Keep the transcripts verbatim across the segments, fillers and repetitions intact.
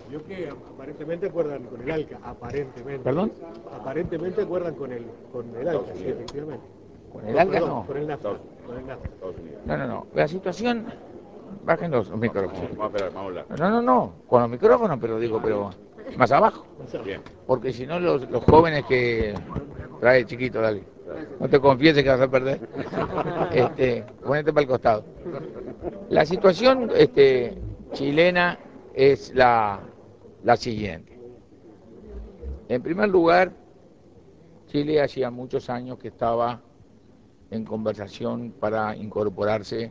Vio que aparentemente acuerdan con el ALCA, aparentemente. ¿Perdón? Aparentemente acuerdan con el, con el ALCA, sí, efectivamente. Con el No, ALCA perdón, no. con el NAFTA. Con el NAFTA. No, no, no. La situación. Bajen los micrófonos. Vamos a esperar, vamos a hablar. No, no, no. Con los micrófonos, pero digo, pero más abajo. Bien. Porque si no, los, los jóvenes que. Trae, chiquito, dale. No te confieses que vas a perder. Este, ponete para el costado. La situación este, chilena es la, la siguiente. En primer lugar, Chile hacía muchos años que estaba en conversación para incorporarse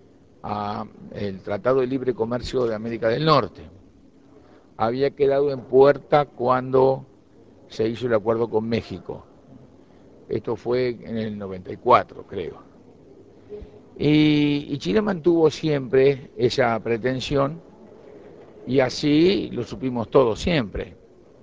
al Tratado de Libre Comercio de América del Norte. Había quedado en puerta cuando se hizo el acuerdo con México. Esto fue en el noventa y cuatro, creo. Y, y Chile mantuvo siempre esa pretensión y así lo supimos todos siempre.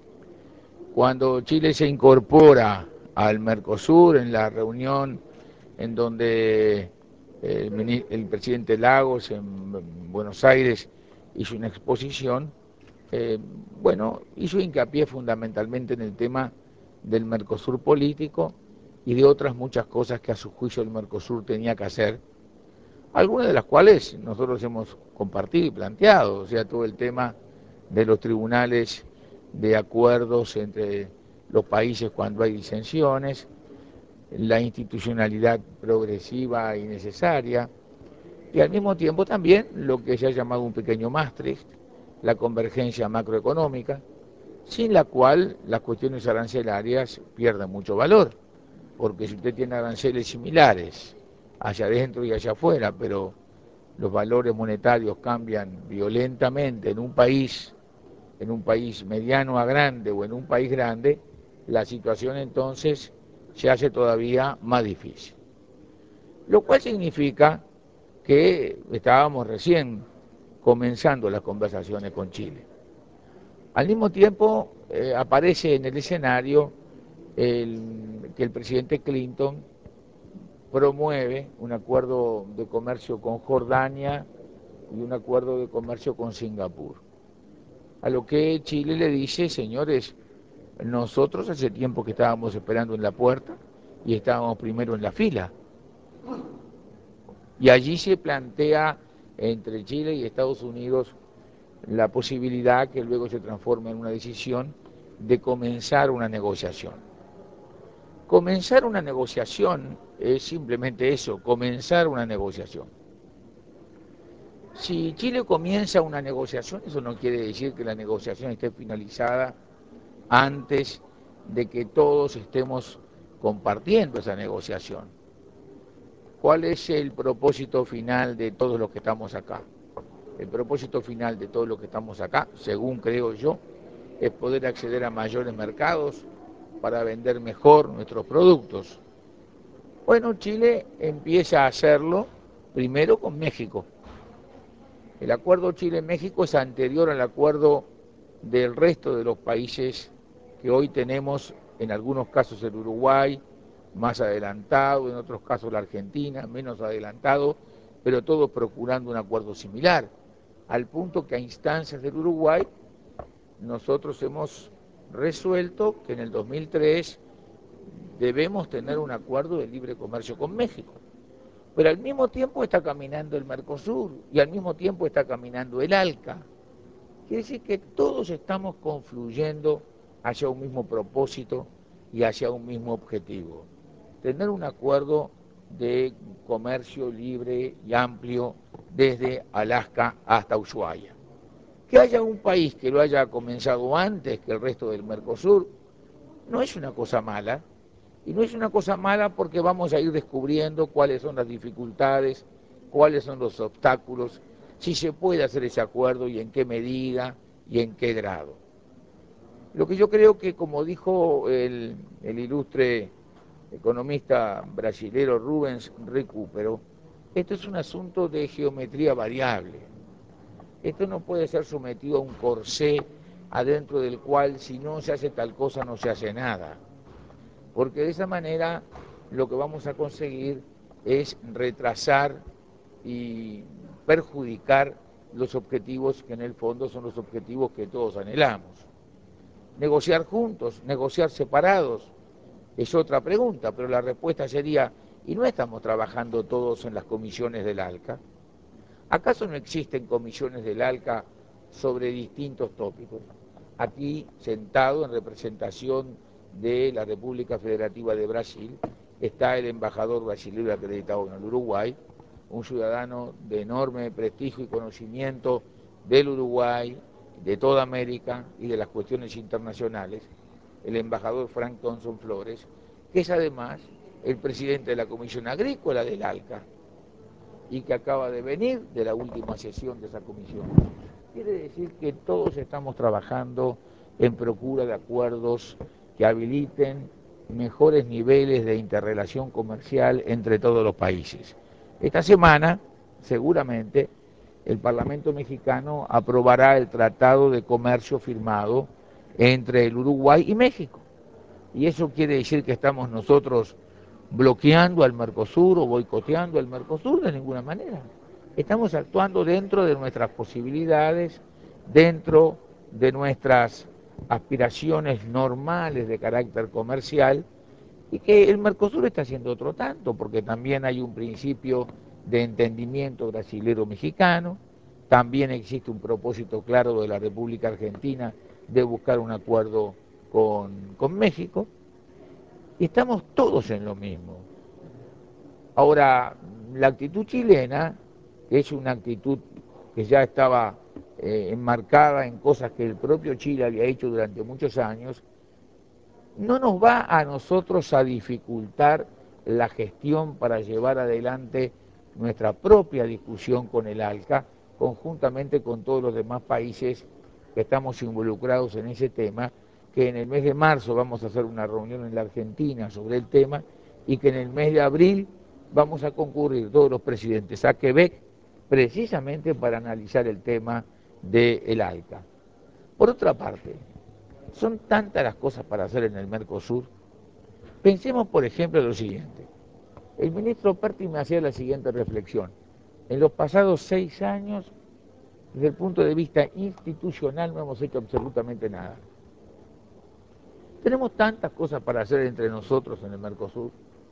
Cuando Chile se incorpora al Mercosur en la reunión en donde el, el presidente Lagos en Buenos Aires hizo una exposición, eh, bueno, hizo hincapié fundamentalmente en el tema del Mercosur político y de otras muchas cosas que a su juicio el Mercosur tenía que hacer, algunas de las cuales nosotros hemos compartido y planteado, o sea, todo el tema de los tribunales de acuerdos entre los países cuando hay disensiones, la institucionalidad progresiva y necesaria, y al mismo tiempo también lo que se ha llamado un pequeño Maastricht, la convergencia macroeconómica, sin la cual las cuestiones arancelarias pierden mucho valor, porque si usted tiene aranceles similares hacia adentro y hacia afuera, pero los valores monetarios cambian violentamente en un país, en un país mediano a grande o en un país grande, la situación entonces se hace todavía más difícil. Lo cual significa que estábamos recién comenzando las conversaciones con Chile. Al mismo tiempo eh, aparece en el escenario el, que el presidente Clinton promueve un acuerdo de comercio con Jordania y un acuerdo de comercio con Singapur. A lo que Chile le dice, señores, nosotros hace tiempo que estábamos esperando en la puerta y estábamos primero en la fila. Y allí se plantea entre Chile y Estados Unidos la posibilidad que luego se transforme en una decisión de comenzar una negociación. Comenzar una negociación es simplemente eso, comenzar una negociación. Si Chile comienza una negociación, eso no quiere decir que la negociación esté finalizada antes de que todos estemos compartiendo esa negociación. ¿Cuál es el propósito final de todos los que estamos acá? El propósito final de todos los que estamos acá, según creo yo, es poder acceder a mayores mercados para vender mejor nuestros productos. Bueno, Chile empieza a hacerlo primero con México. El acuerdo Chile-México es anterior al acuerdo del resto de los países que hoy tenemos, en algunos casos el Uruguay, más adelantado, en otros casos la Argentina, menos adelantado, pero todos procurando un acuerdo similar, al punto que a instancias del Uruguay nosotros hemos resuelto que en el dos mil tres debemos tener un acuerdo de libre comercio con México. Pero al mismo tiempo está caminando el Mercosur y al mismo tiempo está caminando el ALCA. Quiere decir que todos estamos confluyendo hacia un mismo propósito y hacia un mismo objetivo. Tener un acuerdo de comercio libre y amplio desde Alaska hasta Ushuaia. Que haya un país que lo haya comenzado antes que el resto del Mercosur no es una cosa mala. Y no es una cosa mala porque vamos a ir descubriendo cuáles son las dificultades, cuáles son los obstáculos, si se puede hacer ese acuerdo y en qué medida y en qué grado. Lo que yo creo que, como dijo el, el ilustre economista brasilero Rubens Recupero, esto es un asunto de geometría variable. Esto no puede ser sometido a un corsé adentro del cual si no se hace tal cosa no se hace nada. Porque de esa manera lo que vamos a conseguir es retrasar y perjudicar los objetivos que en el fondo son los objetivos que todos anhelamos. Negociar juntos, negociar separados, es otra pregunta, pero la respuesta sería, ¿y no estamos trabajando todos en las comisiones del ALCA? ¿Acaso no existen comisiones del ALCA sobre distintos tópicos? Aquí, sentado en representación de la República Federativa de Brasil, está el embajador brasileño acreditado en el Uruguay, un ciudadano de enorme prestigio y conocimiento del Uruguay, de toda América y de las cuestiones internacionales, el embajador Frank Thomson Flores, que es además el presidente de la Comisión Agrícola del ALCA y que acaba de venir de la última sesión de esa comisión. Quiere decir que todos estamos trabajando en procura de acuerdos que habiliten mejores niveles de interrelación comercial entre todos los países. Esta semana, seguramente, el Parlamento mexicano aprobará el Tratado de Comercio firmado entre el Uruguay y México. Y eso quiere decir que estamos nosotros bloqueando al Mercosur o boicoteando al Mercosur de ninguna manera. Estamos actuando dentro de nuestras posibilidades, dentro de nuestras aspiraciones normales de carácter comercial, y que el Mercosur está haciendo otro tanto, porque también hay un principio de entendimiento brasilero-mexicano, también existe un propósito claro de la República Argentina de buscar un acuerdo con, con México, y estamos todos en lo mismo. Ahora, la actitud chilena, que es una actitud que ya estaba eh, enmarcada en cosas que el propio Chile había hecho durante muchos años, no nos va a nosotros a dificultar la gestión para llevar adelante nuestra propia discusión con el ALCA, conjuntamente con todos los demás países que estamos involucrados en ese tema, que en el mes de marzo vamos a hacer una reunión en la Argentina sobre el tema y que en el mes de abril vamos a concurrir todos los presidentes a Quebec precisamente para analizar el tema del ALCA. Por otra parte, son tantas las cosas para hacer en el Mercosur. Pensemos, por ejemplo, lo siguiente. El ministro Perti me hacía la siguiente reflexión. En los pasados seis años, desde el punto de vista institucional, no hemos hecho absolutamente nada. Tenemos tantas cosas para hacer entre nosotros en el Mercosur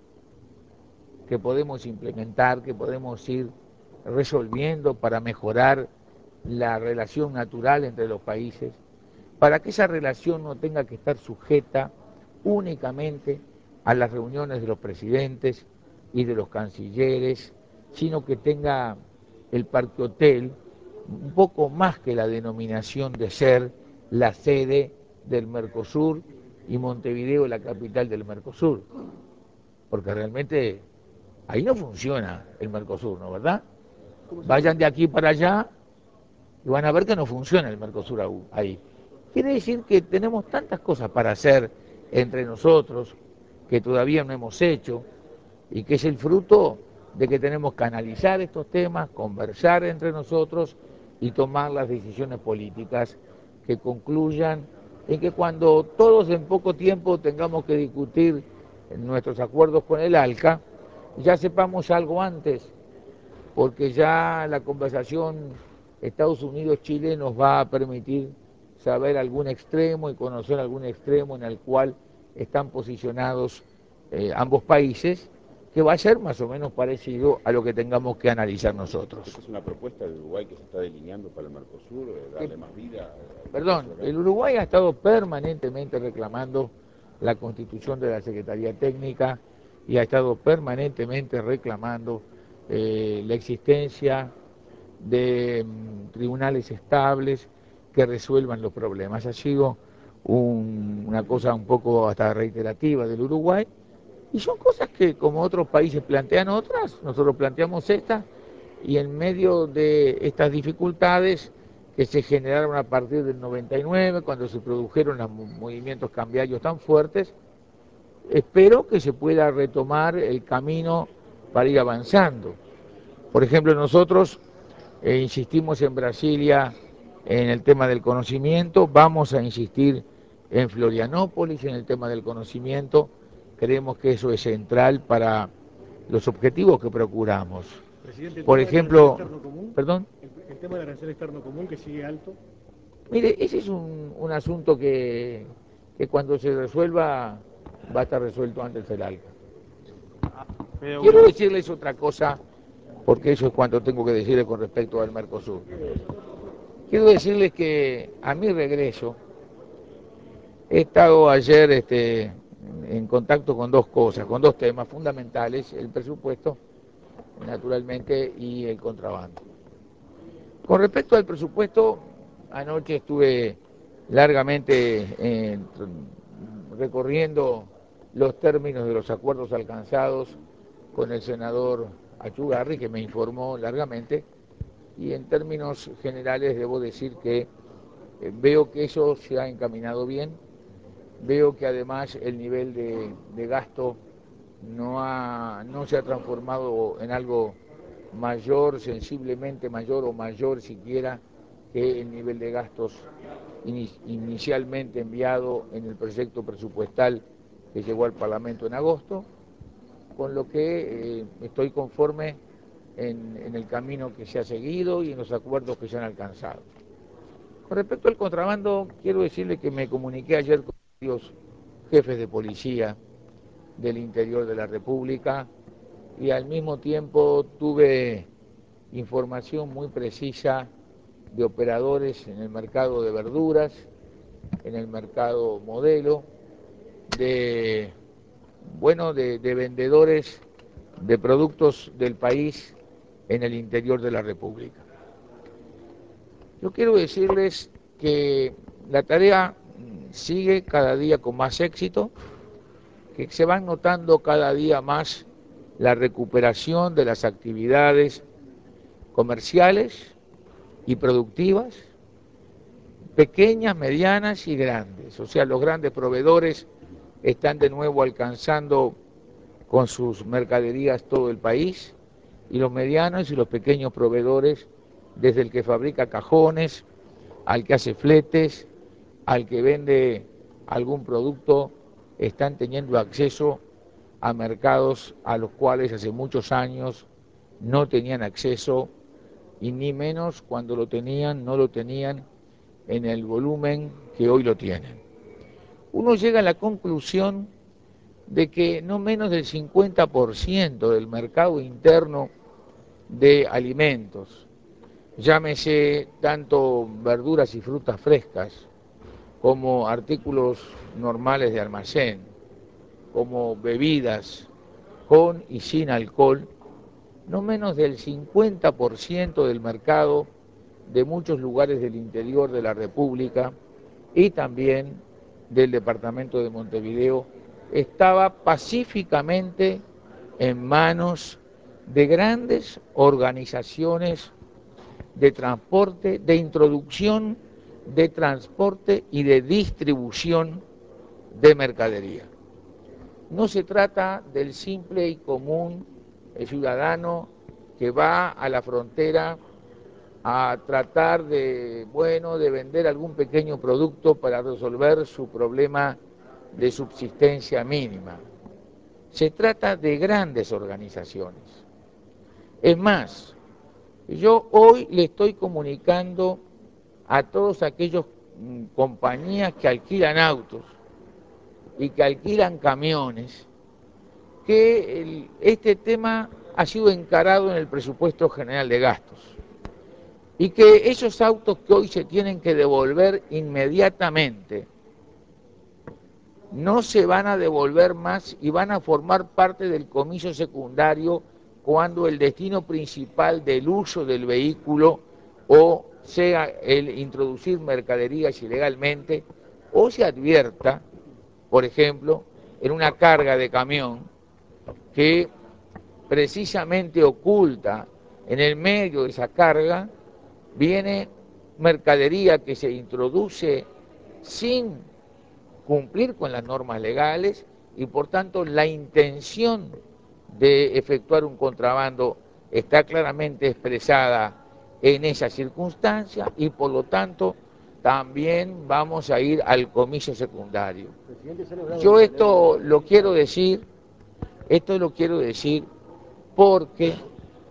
que podemos implementar, que podemos ir resolviendo para mejorar la relación natural entre los países, para que esa relación no tenga que estar sujeta únicamente a las reuniones de los presidentes y de los cancilleres, sino que tenga el Parque Hotel un poco más que la denominación de ser la sede del Mercosur y Montevideo la capital del Mercosur, porque realmente ahí no funciona el Mercosur, ¿no, verdad? Vayan de aquí para allá y van a ver que no funciona el Mercosur ahí. Quiere decir que tenemos tantas cosas para hacer entre nosotros que todavía no hemos hecho y que es el fruto de que tenemos que analizar estos temas, conversar entre nosotros y tomar las decisiones políticas que concluyan en que cuando todos en poco tiempo tengamos que discutir nuestros acuerdos con el ALCA, ya sepamos algo antes, porque ya la conversación Estados Unidos-Chile nos va a permitir saber algún extremo y conocer algún extremo en el cual están posicionados eh, ambos países, que va a ser más o menos parecido a lo que tengamos que analizar nosotros. ¿Esta es una propuesta del Uruguay que se está delineando para el Mercosur, eh, darle Eh, más vida? Perdón, el Uruguay ha estado permanentemente reclamando la constitución de la Secretaría Técnica y ha estado permanentemente reclamando eh, la existencia de um, tribunales estables que resuelvan los problemas. Ha sido un, una cosa un poco hasta reiterativa del Uruguay y son cosas que como otros países plantean otras, nosotros planteamos esta y en medio de estas dificultades que se generaron a partir del noventa y nueve, cuando se produjeron los movimientos cambiarios tan fuertes, espero que se pueda retomar el camino para ir avanzando. Por ejemplo, nosotros eh, insistimos en Brasilia en el tema del conocimiento, vamos a insistir en Florianópolis en el tema del conocimiento, creemos que eso es central para los objetivos que procuramos. Presidente, el Por tema del arancel ejemplo, externo común, perdón, el, el tema del arancel externo común que sigue alto. mire, ese es un, un asunto que, que cuando se resuelva va a estar resuelto antes del ALCA. Quiero decirles otra cosa, porque eso es cuanto tengo que decirles con respecto al Mercosur. Quiero decirles que a mi regreso he estado ayer este, en contacto con dos cosas, con dos temas fundamentales, el presupuesto, naturalmente, y el contrabando. Con respecto al presupuesto, anoche estuve largamente eh, recorriendo los términos de los acuerdos alcanzados con el senador Achugarri, que me informó largamente, y en términos generales debo decir que eh, veo que eso se ha encaminado bien, veo que además el nivel de, de gasto no, ha, no se ha transformado en algo mayor, sensiblemente mayor o mayor siquiera que el nivel de gastos inicialmente enviado en el proyecto presupuestal que llegó al Parlamento en agosto, con lo que eh, estoy conforme en, en el camino que se ha seguido y en los acuerdos que se han alcanzado. Con respecto al contrabando, quiero decirle que me comuniqué ayer con varios jefes de policía del interior de la República y al mismo tiempo tuve información muy precisa de operadores en el mercado de verduras, en el mercado modelo, de, bueno, de, de vendedores de productos del país en el interior de la República. Yo quiero decirles que la tarea sigue cada día con más éxito, que se van notando cada día más la recuperación de las actividades comerciales y productivas, pequeñas, medianas y grandes. O sea, los grandes proveedores están de nuevo alcanzando con sus mercaderías todo el país, y los medianos y los pequeños proveedores, desde el que fabrica cajones, al que hace fletes, al que vende algún producto, están teniendo acceso a mercados a los cuales hace muchos años no tenían acceso, y ni menos cuando lo tenían, no lo tenían en el volumen que hoy lo tienen. Uno llega a la conclusión de que no menos del cincuenta por ciento del mercado interno de alimentos, llámese tanto verduras y frutas frescas, como artículos normales de almacén, como bebidas con y sin alcohol, no menos del cincuenta por ciento del mercado de muchos lugares del interior de la República y también del departamento de Montevideo estaba pacíficamente en manos de grandes organizaciones de transporte, de introducción, de transporte y de distribución de mercadería. No se trata del simple y común ciudadano que va a la frontera a tratar de, bueno, de vender algún pequeño producto para resolver su problema de subsistencia mínima. Se trata de grandes organizaciones. Es más, yo hoy le estoy comunicando a todos aquellos mm, compañías que alquilan autos y que alquilan camiones, que el, este tema ha sido encarado en el presupuesto general de gastos y que esos autos que hoy se tienen que devolver inmediatamente no se van a devolver más y van a formar parte del comiso secundario cuando el destino principal del uso del vehículo o sea el introducir mercaderías ilegalmente o se advierta, por ejemplo, en una carga de camión que precisamente oculta en el medio de esa carga viene mercadería que se introduce sin cumplir con las normas legales y por tanto la intención de efectuar un contrabando está claramente expresada en esa circunstancia y por lo tanto también vamos a ir al comicio secundario. Yo esto lo quiero decir, esto lo quiero decir porque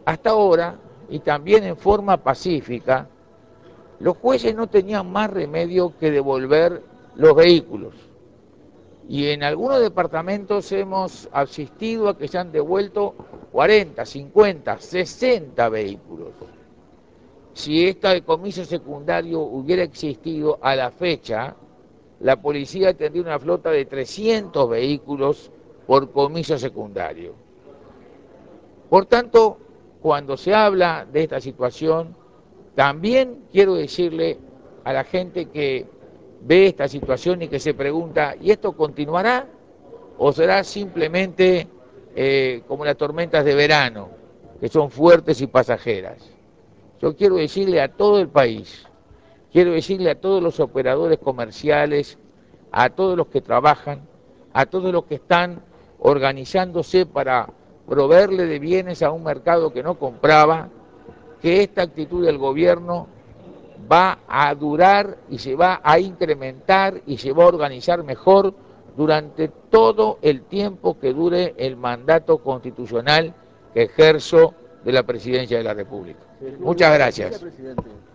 hasta ahora, y también en forma pacífica, los jueces no tenían más remedio que devolver los vehículos. Y en algunos departamentos hemos asistido a que se han devuelto cuarenta, cincuenta, sesenta vehículos. Si este decomiso secundario hubiera existido a la fecha, la policía tendría una flota de trescientos vehículos por comiso secundario. Por tanto, cuando se habla de esta situación, también quiero decirle a la gente que ve esta situación y que se pregunta, ¿y esto continuará? ¿O será simplemente eh, como las tormentas de verano, que son fuertes y pasajeras? Yo quiero decirle a todo el país, quiero decirle a todos los operadores comerciales, a todos los que trabajan, a todos los que están organizándose para proveerle de bienes a un mercado que no compraba, que esta actitud del gobierno va a durar y se va a incrementar y se va a organizar mejor durante todo el tiempo que dure el mandato constitucional que ejerzo de la Presidencia de la República. Muchas gracias.